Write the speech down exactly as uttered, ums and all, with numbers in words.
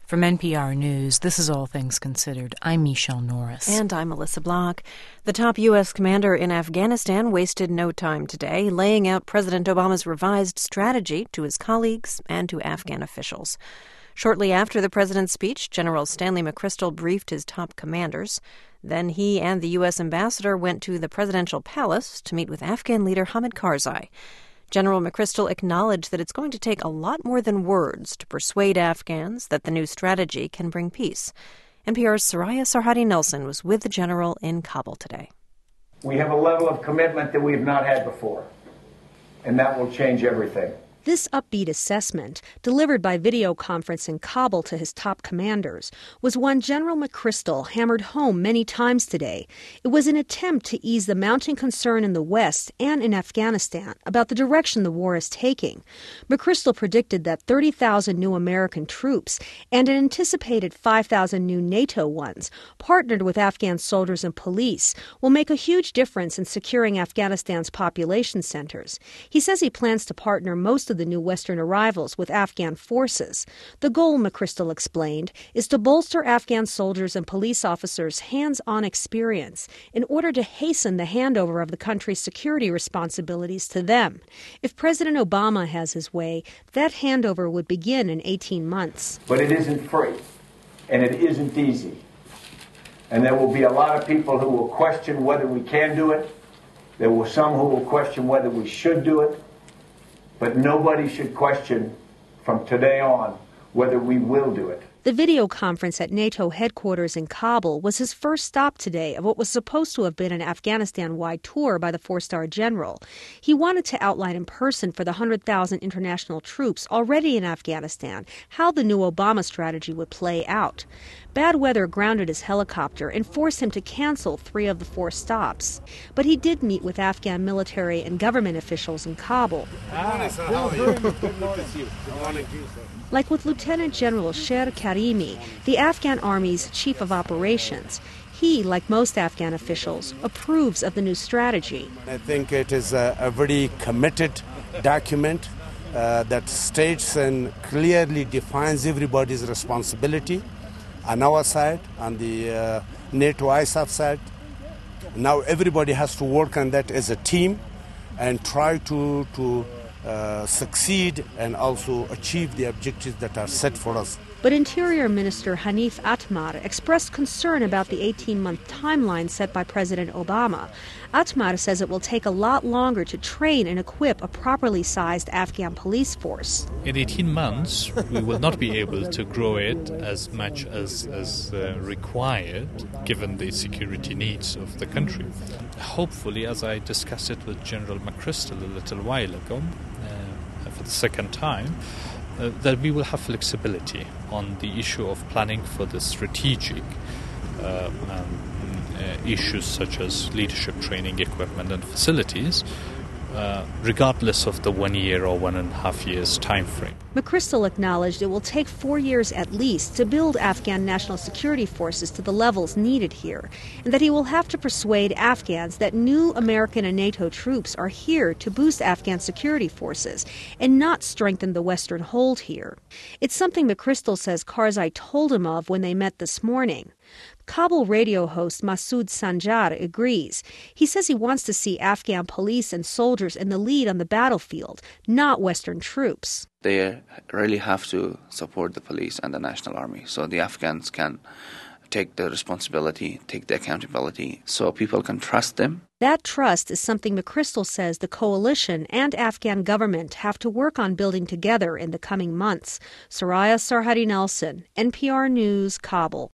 From N P R News, this is All Things Considered. I'm Michelle Norris. And I'm Melissa Block. The top U S commander in Afghanistan wasted no time today, laying out President Obama's revised strategy to his colleagues and to Afghan officials. Shortly after the president's speech, General Stanley McChrystal briefed his top commanders. Then he and the U S ambassador went to the presidential palace to meet with Afghan leader Hamid Karzai. General McChrystal acknowledged that it's going to take a lot more than words to persuade Afghans that the new strategy can bring peace. N P R's Soraya Sarhadi Nelson was with the general in Kabul today. We have a level of commitment that we have not had before, and that will change everything. This upbeat assessment, delivered by video conference in Kabul to his top commanders, was one General McChrystal hammered home many times today. It was an attempt to ease the mounting concern in the West and in Afghanistan about the direction the war is taking. McChrystal predicted that thirty thousand new American troops and an anticipated five thousand new NATO ones, partnered with Afghan soldiers and police, will make a huge difference in securing Afghanistan's population centers. He says he plans to partner most of the new Western arrivals with Afghan forces. The goal, McChrystal explained, is to bolster Afghan soldiers and police officers' hands-on experience in order to hasten the handover of the country's security responsibilities to them. If President Obama has his way, that handover would begin in eighteen months. But it isn't free, and it isn't easy. And there will be a lot of people who will question whether we can do it. There will some who will question whether we should do it. But nobody should question from today on whether we will do it. The video conference at NATO headquarters in Kabul was his first stop today of what was supposed to have been an Afghanistan-wide tour by the four-star general. He wanted to outline in person for the one hundred thousand international troops already in Afghanistan how the new Obama strategy would play out. Bad weather grounded his helicopter and forced him to cancel three of the four stops. But he did meet with Afghan military and government officials in Kabul. Like with Lieutenant General Sher Karimi, the Afghan Army's chief of operations. He, like most Afghan officials, approves of the new strategy. I think it is a, a very committed document uh, that states and clearly defines everybody's responsibility on our side, on the uh, NATO I S A F side. Now everybody has to work on that as a team and try to, to uh, succeed and also achieve the objectives that are set for us. But Interior Minister Hanif Atmar expressed concern about the eighteen-month timeline set by President Obama. Atmar says it will take a lot longer to train and equip a properly sized Afghan police force. In eighteen months, we will not be able to grow it as much as, as uh, required, given the security needs of the country. Hopefully, as I discussed it with General McChrystal a little while ago, uh, for the second time, Uh, that we will have flexibility on the issue of planning for the strategic uh, um, uh, issues such as leadership training, equipment and facilities, uh, regardless of the one year or one and a half years time frame. McChrystal acknowledged it will take four years at least to build Afghan national security forces to the levels needed here, and that he will have to persuade Afghans that new American and NATO troops are here to boost Afghan security forces and not strengthen the Western hold here. It's something McChrystal says Karzai told him of when they met this morning. Kabul radio host Masood Sanjar agrees. He says he wants to see Afghan police and soldiers in the lead on the battlefield, not Western troops. They really have to support the police and the National Army so the Afghans can take the responsibility, take the accountability, so people can trust them. That trust is something McChrystal says the coalition and Afghan government have to work on building together in the coming months. Soraya Sarhadi Nelson, N P R News, Kabul.